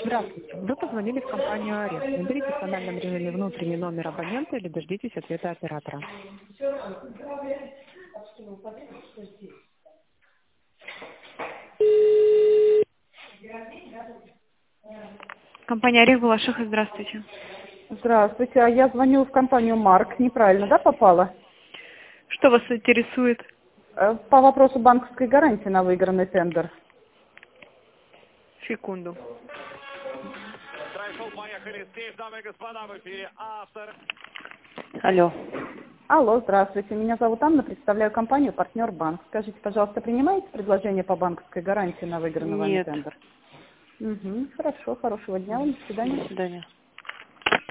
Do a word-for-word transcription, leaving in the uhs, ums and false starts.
Здравствуйте. Вы позвонили в компанию Арест. Наберите в тональном режиме внутренний номер абонента или дождитесь ответа оператора. Компания Арест, Балашиха, здравствуйте. Здравствуйте, а я звоню в компанию Марк, неправильно, да, попала? Что вас интересует? Э, По вопросу банковской гарантии на выигранный тендер. Секунду. Поехали здесь, дамы и господа, в эфире автор. Алло. Алло, здравствуйте, меня зовут Анна, представляю компанию «Партнер Банк». Скажите, пожалуйста, принимаете предложение по банковской гарантии на выигранный вами Нет. тендер? Угу, хорошо, хорошего дня вам, до свидания. До свидания.